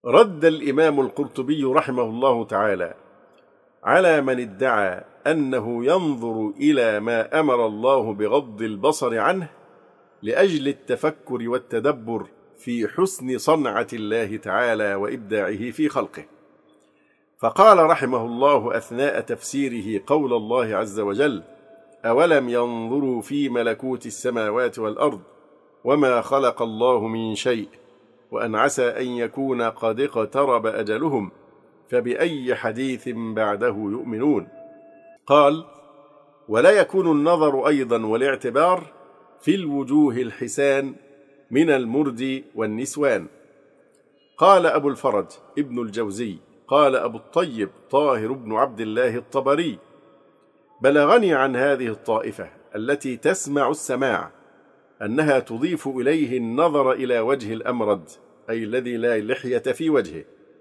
رد الإمام القرطبي رحمه الله تعالى على من ادعى أنه ينظر إلى ما أمر الله بغض البصر عنه لأجل التفكر والتدبر في حسن صنعة الله تعالى وإبداعه في خلقه، فقال رحمه الله أثناء تفسيره قول الله عز وجل: أولم ينظروا في ملكوت السماوات والأرض وما خلق الله من شيء وأن عسى أن يكون قد اقترب أجلهم فبأي حديث بعده يؤمنون. قال: ولا يكون النظر أيضا والاعتبار في الوجوه الحسان من المرد والنسوان. قال أبو الفرج ابن الجوزي قال أبو الطيب طاهر بن عبد الله الطبري: بلغني عن هذه الطائفة التي تسمع السماع أنها تضيف إليه النظر إلى وجه الأمرد، أي الذي لا لحية في وجهه،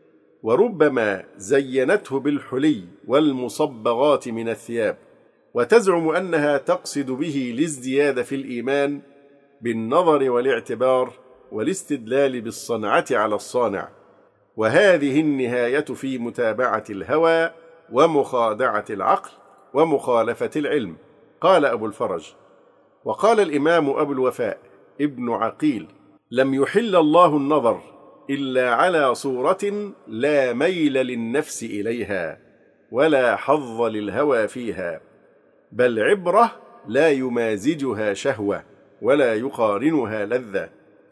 وربما زينته بالحلي والمصبغات من الثياب، وتزعم أنها تقصد به الازدياد في الإيمان بالنظر والاعتبار والاستدلال بالصنعة على الصانع، وهذه النهاية في متابعة الهوى ومخادعة العقل ومخالفة العلم. قال أبو الفرج. وقال الإمام أبو الوفاء ابن عقيل: لم يحل الله النظر إلا على صورة لا ميل للنفس إليها ولا حظ للهوى فيها، بل عبرة لا يمازجها شهوة ولا يقارنها لذة،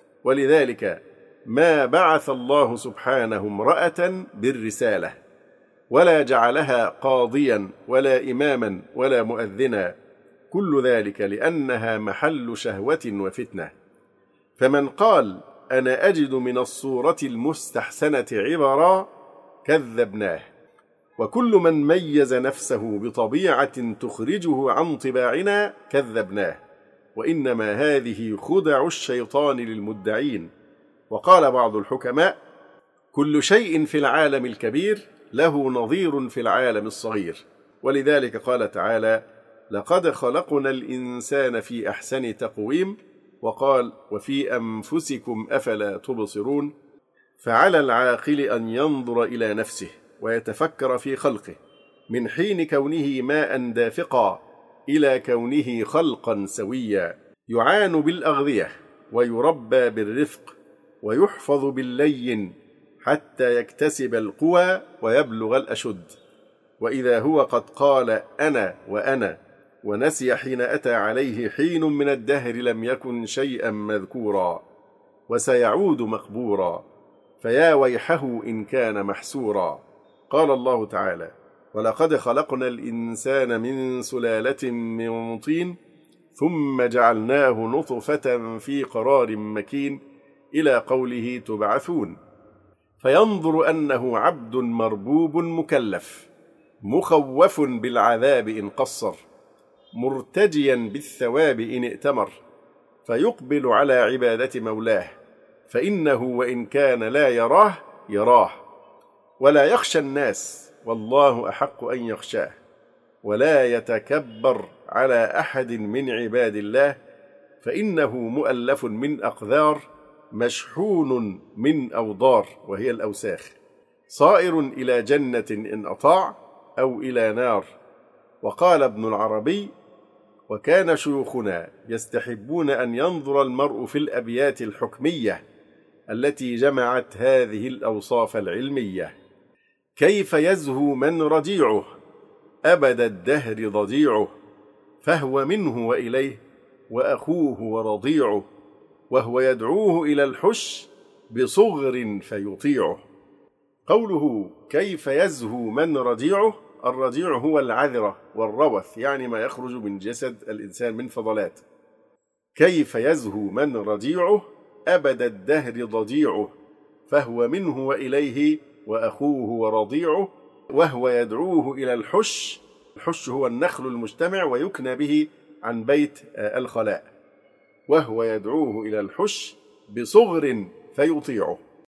ولذلك ما بعث الله سبحانه امرأة بالرسالة ولا جعلها قاضيا ولا إماما ولا مؤذنا، كل ذلك لأنها محل شهوة وفتنة. فمن قال أنا أجد من الصورة المستحسنة عبرا كذبناه، وكل من ميز نفسه بطبيعة تخرجه عن طباعنا كذبناه، وإنما هذه خدع الشيطان للمدعين. وقال بعض الحكماء: كل شيء في العالم الكبير له نظير في العالم الصغير، ولذلك قال تعالى: لقد خلقنا الإنسان في أحسن تقويم، وقال: وفي أنفسكم أفلا تبصرون. فعلى العاقل أن ينظر إلى نفسه ويتفكر في خلقه، من حين كونه ماء دافقا إلى كونه خلقا سويا، يعان بالأغذية ويربى بالرفق ويحفظ باللين حتى يكتسب القوى ويبلغ الأشد. وإذا هو قد قال أنا وأنا ونسي حين أتى عليه حين من الدهر لم يكن شيئا مذكورا وسيعود مقبورا، فيا ويحه إن كان محسورا. قال الله تعالى: ولقد خلقنا الإنسان من سلالة من طين ثم جعلناه نطفة في قرار مكين، إلى قوله تبعثون. فينظر أنه عبد مربوب مكلف مخوف بالعذاب إن قصر، مرتجيا بالثواب إن ائتمر، فيقبل على عبادة مولاه، فإنه وإن كان لا يراه يراه، ولا يخشى الناس والله أحق أن يخشاه، ولا يتكبر على أحد من عباد الله، فإنه مؤلف من أقذار مشحون من أوضار وهي الأوساخ، صائر إلى جنة إن أطاع أو إلى نار. وقال ابن العربي: وكان شيوخنا يستحبون أن ينظر المرء في الأبيات الحكمية التي جمعت هذه الأوصاف العلمية: كيف يزهو من رضيعه أبد الدهر ضجيعه، فهو منه وإليه وأخوه ورضيعه، وهو يدعوه إلى الحش بصغر فيطيعه. قوله كيف يزهو من رضيعه، الرضيع هو العذرة والروث، يعني ما يخرج من جسد الإنسان من فضلات. كيف يزهو من رضيعه أبد الدهر ضجيعه، فهو منه وإليه وأخوه ورضيعه، وهو يدعوه إلى الحش. الحش هو النخل المجتمع ويكنى به عن بيت الخلاء، وهو يدعوه إلى الحش بصغر فيطيعه.